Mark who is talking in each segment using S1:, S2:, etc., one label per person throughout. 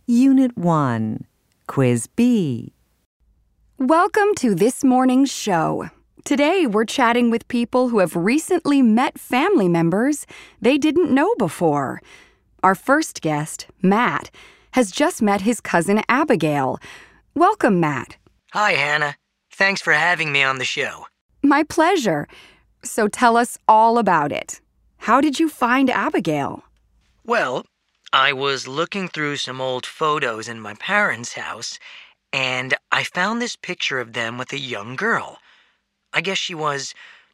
S1: Unit 1, Quiz B.
S2: Welcome to this morning's show. Today we're chatting with people who have recently met family members they didn't know before. Our first guest, Matt, has just met his cousin Abigail. Welcome, Matt.
S3: Hi, Hannah. Thanks for having me on the show.
S2: My pleasure. So tell us all about it. How did you find Abigail?
S3: Well, I was looking through some old photos in my parents' house, and I found this picture of them with a young girl. I guess she was,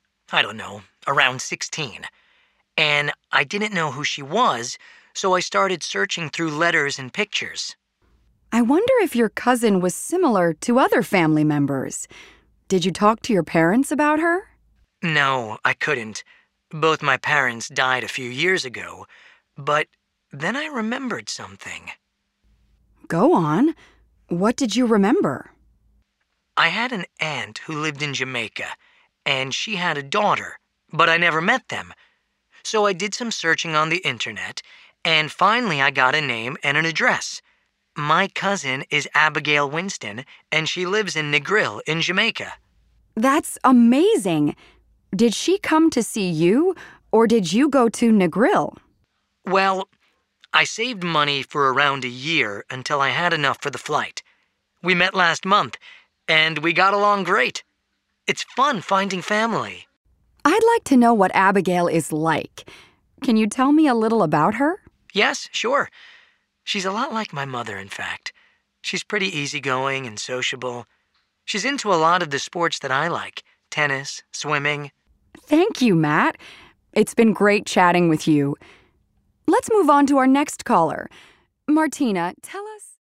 S3: around 16. And I didn't know who she was, so I started searching through letters and pictures.
S2: I wonder if your cousin was similar to other family members. Did you talk to your parents about her?
S3: No, I couldn't. Both my parents died a few years ago, but then I remembered something.
S2: Go on. What did you remember?
S3: I had an aunt who lived in Jamaica, and she had a daughter, but I never met them. So I did some searching on the internet, and finally I got a name and an address. My cousin is Abigail Winston, and she lives in Negril in Jamaica.
S2: That's amazing. Did she come to see you, or did you go to Negril?
S3: Well, I saved money for around a year until I had enough for the flight. We met last month, and we got along great. It's fun finding family.
S2: I'd like to know what Abigail is like. Can you tell me a little about her?
S3: Yes, sure. She's a lot like my mother, in fact. She's pretty easygoing and sociable. She's into a lot of the sports that I like, tennis, swimming.
S2: Thank you, Matt. It's been great chatting with you. Let's move on to our next caller. Martina, tell us